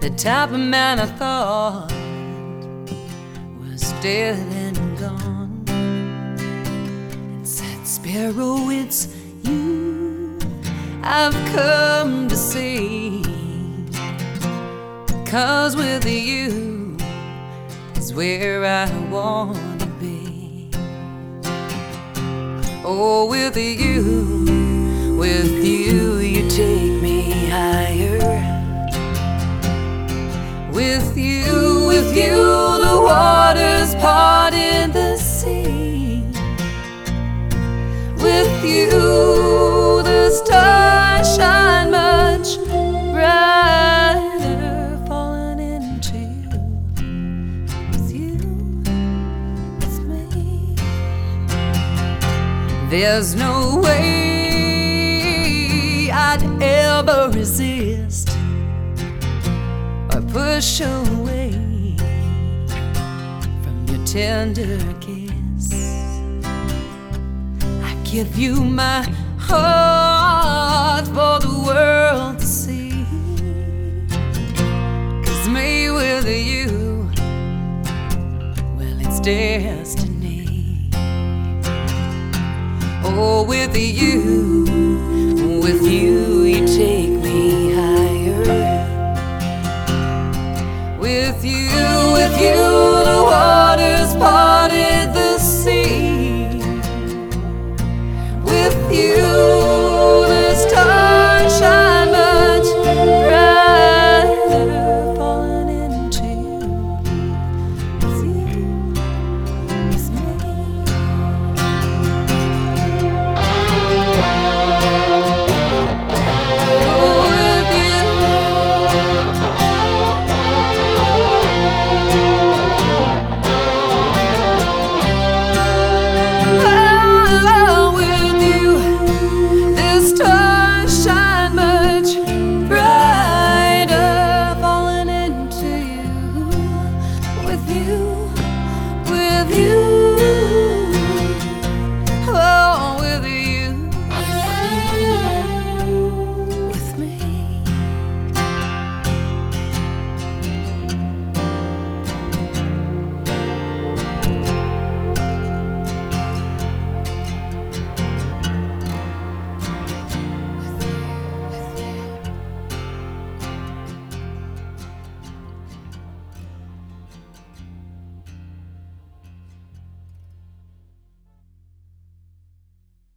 the type of man I thought was dead and gone, and said, Sparrow, it's you I've come to see, 'cause with you is where I wanna be. Oh, with you you take me higher. With you the waters part in the sea. With you the stars shine much brighter, falling into you, with me. There's no way I'd ever resist or push away from your tender kiss. I give you my heart for the world to see, 'cause me with you, well, it's destiny. Oh, with you